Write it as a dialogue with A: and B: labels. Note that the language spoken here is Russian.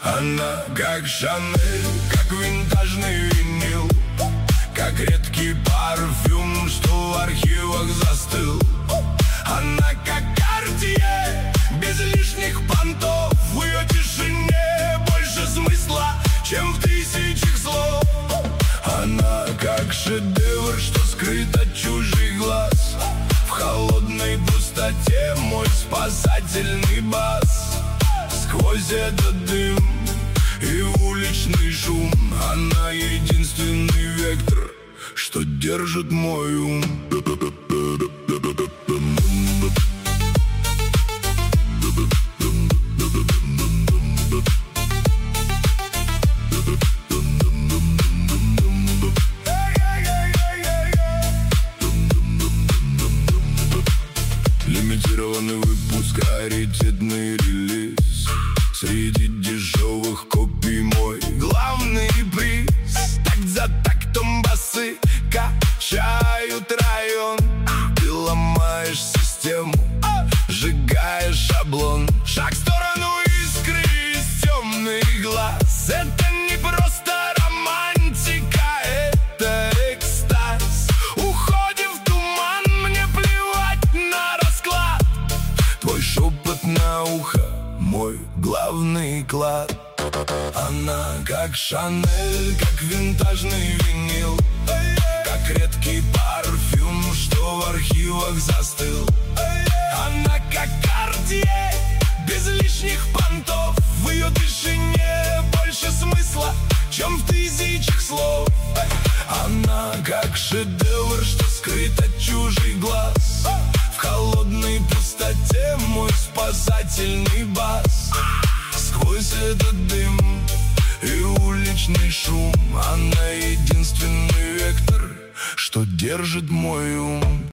A: Она как Шанель, как винтажный винил, как редкий парфюм, что в архивах застыл. Она как Картье, без лишних понтов. В ее тишине больше смысла, чем в тысячах слов. Она как шедевр, что скрыт от чужих глаз. В холодной пустоте мой спасательный бас. Сквозь этот дым и уличный шум, она единственный вектор, что держит мой ум. Лимитированный выпуск, раритетный релиз. Среди дешевых копий мой главный приз. Такт за тактом басы качают район. Ты ломаешь систему, сжигаешь шаблон. Шаг в сторону искры из темных глаз. Это не просто романтика, это экстаз. Уходим в туман, мне плевать на расклад. Твой шепот на ухо, мой главный клад. Она как Шанель, как винтажный винил, как редкий парфюм, что в архивах застыл. Она как Картье, без лишних понтов. В ее тишине больше смысла, чем в тысячах слов. Она как шедевр, что скрыт от чужих глаз. В холодной пустоте мой спасательный бас. Сквозь этот дым и уличный шум, она единственный вектор, что держит мой ум.